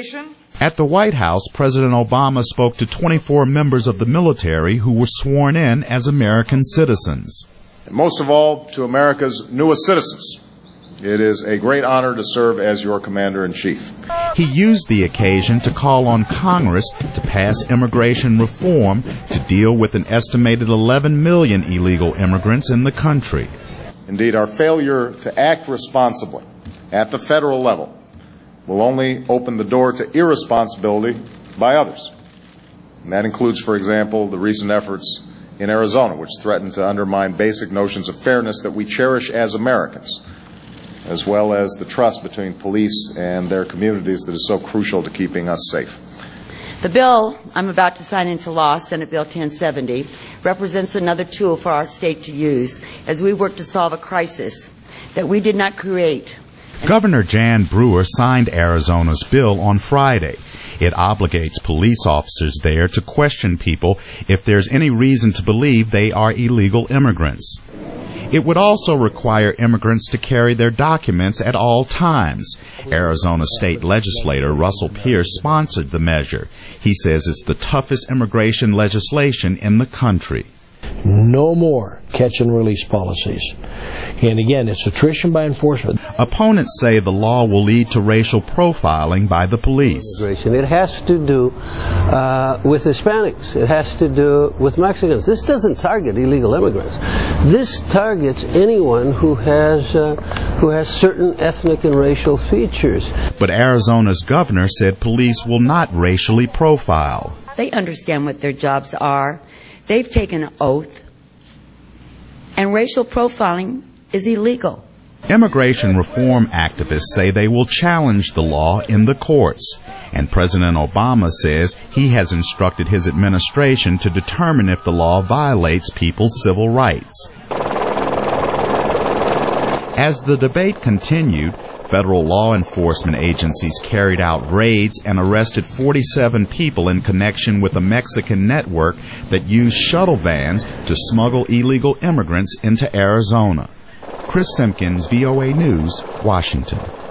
nation. At the White House, President Obama spoke to 24 members of the military who were sworn in as American citizens. And most of all, to America's newest citizens, it is a great honor to serve as your Commander-in-Chief. He used the occasion to call on Congress to pass immigration reform to deal with an estimated 11 million illegal immigrants in the country. Indeed, our failure to act responsibly at the federal level will only open the door to irresponsibility by others. And that includes, for example, the recent efforts in Arizona, which threaten to undermine basic notions of fairness that we cherish as Americans, as well as the trust between police and their communities that is so crucial to keeping us safe. The bill I'm about to sign into law, Senate Bill 1070, represents another tool for our state to use as we work to solve a crisis that we did not create. Governor Jan Brewer signed Arizona's bill on Friday. It obligates police officers there to question people if there's any reason to believe they are illegal immigrants. It would also require immigrants to carry their documents at all times. Arizona state legislator Russell Pierce sponsored the measure. He says it's the toughest immigration legislation in the country. No more catch and release policies. And again, it's attrition by enforcement. Opponents say the law will lead to racial profiling by the police. It has to do with Hispanics. It has to do with Mexicans. This doesn't target illegal immigrants. This targets anyone who has certain ethnic and racial features. But Arizona's governor said police will not racially profile. They understand what their jobs are. They've taken an oath. And racial profiling is illegal. Immigration reform activists say they will challenge the law in the courts. And President Obama says he has instructed his administration to determine if the law violates people's civil rights. As the debate continued, federal law enforcement agencies carried out raids and arrested 47 people in connection with a Mexican network that used shuttle vans to smuggle illegal immigrants into Arizona. Chris Simpkins, VOA News, Washington.